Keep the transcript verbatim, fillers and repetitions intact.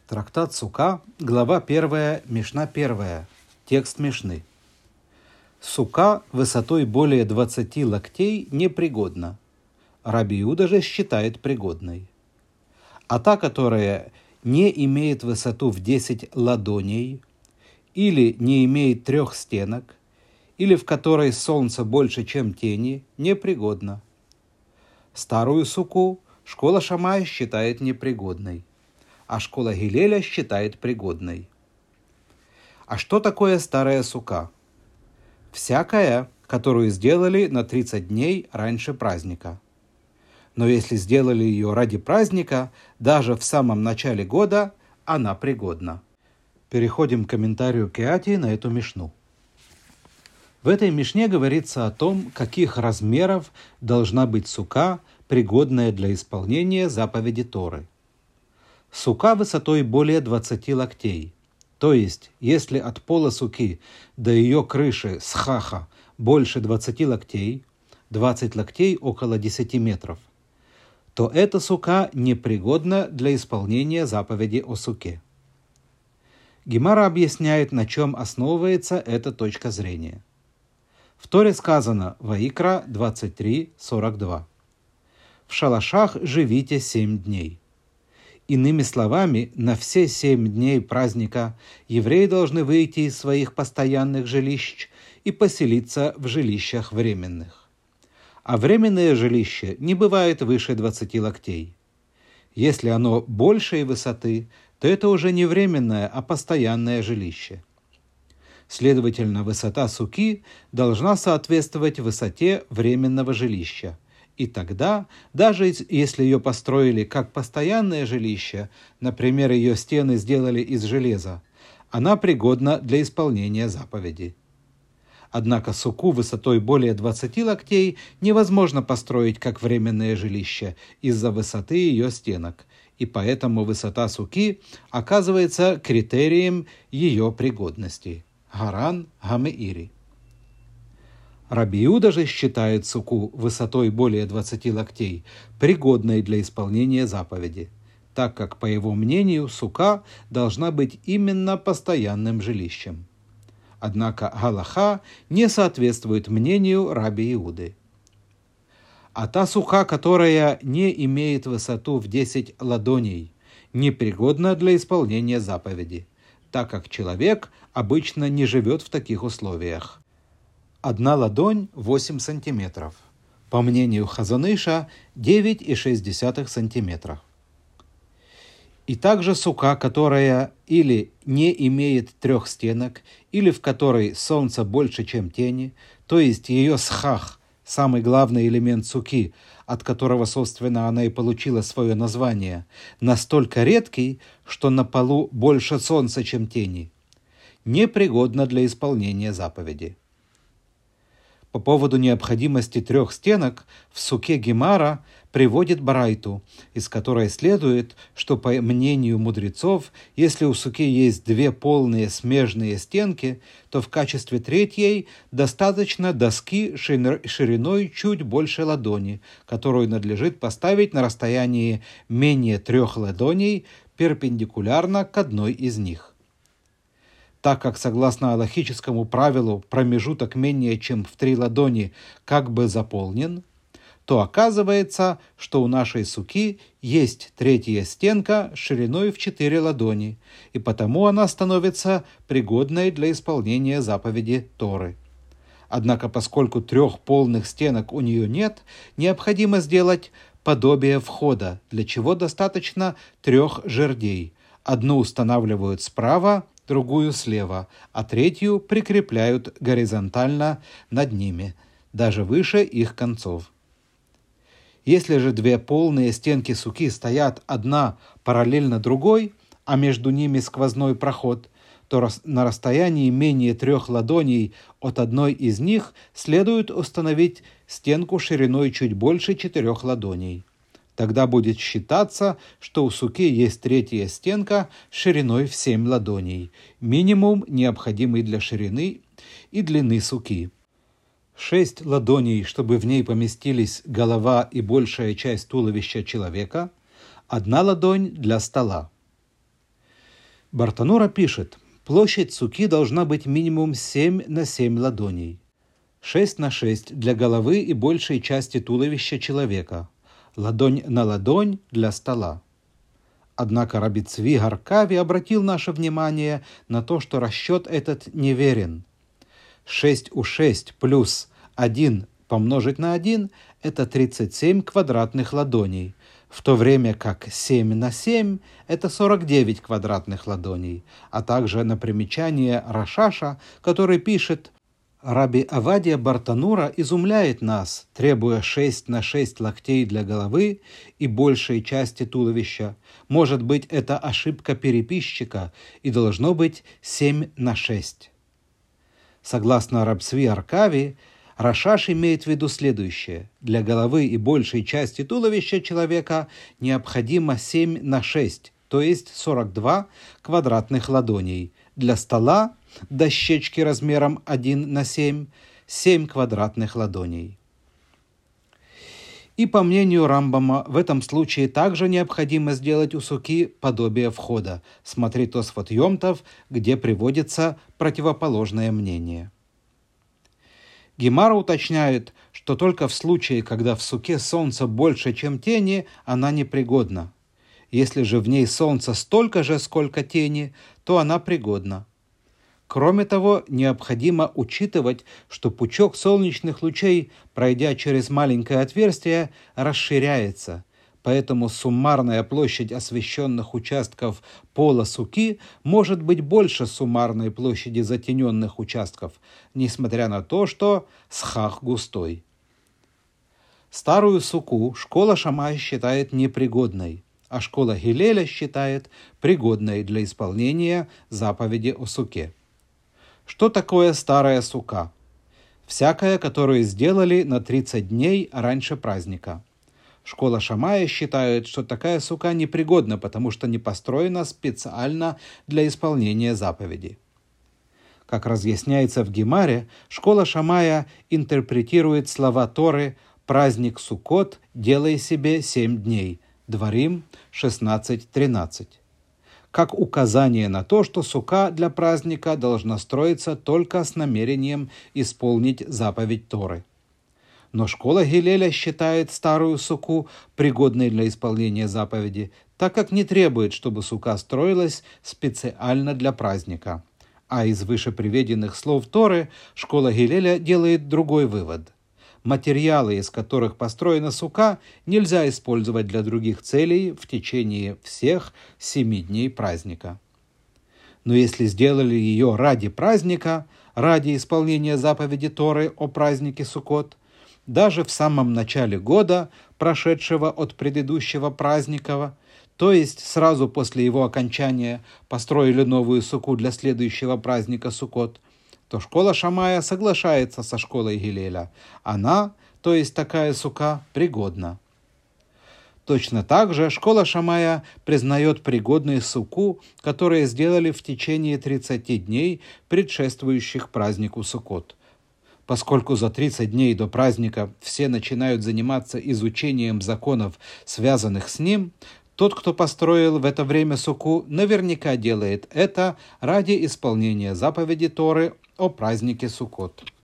Трактат Сука, глава первая, Мишна первая, текст Мишны. Сука высотой более двадцати локтей непригодна. Раби Иуда же считает пригодной. А та, которая не имеет высоту в десять ладоней, или не имеет трех стенок, или в которой солнце больше, чем тени, непригодна. Старую суку школа Шамая считает непригодной, а школа Гилеля считает пригодной. А что такое старая сука? Всякая, которую сделали на тридцать дней раньше праздника. Но если сделали ее ради праздника, даже в самом начале года, она пригодна. Переходим к комментарию Кеати на эту мишну. В этой мишне говорится о том, каких размеров должна быть сука, пригодная для исполнения заповеди Торы. Сука высотой более двадцати локтей, то есть, если от пола суки до ее крыши схаха больше двадцати локтей, двадцать локтей около десяти метров, то эта сука непригодна для исполнения заповеди о суке. Гемара объясняет, на чем основывается эта точка зрения. В Торе сказано Ваикра двадцать три сорок два. В шалашах живите семь дней. Иными словами, на все семь дней праздника евреи должны выйти из своих постоянных жилищ и поселиться в жилищах временных. А временное жилище не бывает выше двадцати локтей. Если оно большей высоты, то это уже не временное, а постоянное жилище. Следовательно, высота суки должна соответствовать высоте временного жилища. И тогда, даже если ее построили как постоянное жилище, например, ее стены сделали из железа, она пригодна для исполнения заповеди. Однако суку высотой более двадцати локтей невозможно построить как временное жилище из-за высоты ее стенок, и поэтому высота суки оказывается критерием ее пригодности. Гаран Гамеири. Раби Иуда же считает суку высотой более двадцати локтей пригодной для исполнения заповеди, так как, по его мнению, сука должна быть именно постоянным жилищем. Однако галаха не соответствует мнению раби Иуды. А та сука, которая не имеет высоту в десять ладоней, непригодна для исполнения заповеди, так как человек обычно не живет в таких условиях. Одна ладонь – восемь сантиметров. По мнению Хазон Иша, девять и шесть десятых сантиметра. И также сука, которая или не имеет трех стенок, или в которой солнце больше, чем тени, то есть ее схах, самый главный элемент суки, от которого, собственно, она и получила свое название, настолько редкий, что на полу больше солнца, чем тени, непригодна для исполнения заповеди. По поводу необходимости трех стенок в суке Гемара приводит барайту, из которой следует, что, по мнению мудрецов, если у суки есть две полные смежные стенки, то в качестве третьей достаточно доски шириной чуть больше ладони, которую надлежит поставить на расстоянии менее трех ладоней перпендикулярно к одной из них. Так как, согласно алахическому правилу, промежуток менее чем в три ладони как бы заполнен, то оказывается, что у нашей суки есть третья стенка шириной в четыре ладони, и потому она становится пригодной для исполнения заповеди Торы. Однако, поскольку трех полных стенок у нее нет, необходимо сделать подобие входа, для чего достаточно трех жердей. Одну устанавливают справа, другую слева, а третью прикрепляют горизонтально над ними, даже выше их концов. Если же две полные стенки суки стоят одна параллельно другой, а между ними сквозной проход, то на расстоянии менее трех ладоней от одной из них следует установить стенку шириной чуть больше четырех ладоней. Тогда будет считаться, что у суки есть третья стенка шириной в семь ладоней, минимум, необходимый для ширины и длины суки. Шесть ладоней, чтобы в ней поместились голова и большая часть туловища человека, одна ладонь для стола. Бартанура пишет, площадь суки должна быть минимум семь на семь ладоней, шесть на шесть для головы и большей части туловища человека, ладонь на ладонь для стола. Однако раби Цви Гаркави обратил наше внимание на то, что расчет этот неверен. шесть у шесть плюс один помножить на один – это тридцать семь квадратных ладоней, в то время как семь на семь – это сорок девять квадратных ладоней, а также на примечание Рашаша, который пишет: «Раби Авадия Бартанура изумляет нас, требуя шесть на шесть локтей для головы и большей части туловища. Может быть, это ошибка переписчика, и должно быть семь на шесть». Согласно раб Цви Аркави, Рашаш имеет в виду следующее. Для головы и большей части туловища человека необходимо семь на шесть, то есть сорок два квадратных ладоней. Для стола, дощечки размером один на семь, семь квадратных ладоней. И по мнению Рамбама, в этом случае также необходимо сделать у суки подобие входа. Смотри Тосфот Йомтов, где приводится противоположное мнение. Гемара уточняет, что только в случае, когда в суке солнца больше, чем тени, она непригодна. Если же в ней солнца столько же, сколько тени, то она пригодна. Кроме того, необходимо учитывать, что пучок солнечных лучей, пройдя через маленькое отверстие, расширяется. Поэтому суммарная площадь освещенных участков пола суки может быть больше суммарной площади затененных участков, несмотря на то, что схах густой. Старую суку школа Шамая считает непригодной, а школа Гилеля считает пригодной для исполнения заповеди о суке. Что такое старая сука? Всякая, которую сделали на тридцать дней раньше праздника. Школа Шамая считает, что такая сука непригодна, потому что не построена специально для исполнения заповеди. Как разъясняется в Гемаре, школа Шамая интерпретирует слова Торы «праздник Суккот делай себе семь дней» Дворим шестнадцать тринадцать. Как указание на то, что сука для праздника должна строиться только с намерением исполнить заповедь Торы. Но школа Гилеля считает старую суку пригодной для исполнения заповеди, так как не требует, чтобы сука строилась специально для праздника. А из вышеприведенных слов Торы школа Гилеля делает другой вывод. Материалы, из которых построена сука, нельзя использовать для других целей в течение всех семи дней праздника. Но если сделали ее ради праздника, ради исполнения заповеди Торы о празднике Суккот, даже в самом начале года, прошедшего от предыдущего праздника, то есть сразу после его окончания построили новую суку для следующего праздника Суккот, то школа Шамая соглашается со школой Гилеля. Она, то есть такая сука, пригодна. Точно так же школа Шамая признает пригодной суку, которые сделали в течение тридцати дней, предшествующих празднику Суккот. Поскольку за тридцать дней до праздника все начинают заниматься изучением законов, связанных с ним, тот, кто построил в это время суку, наверняка делает это ради исполнения заповеди Торы о празднике Суккот.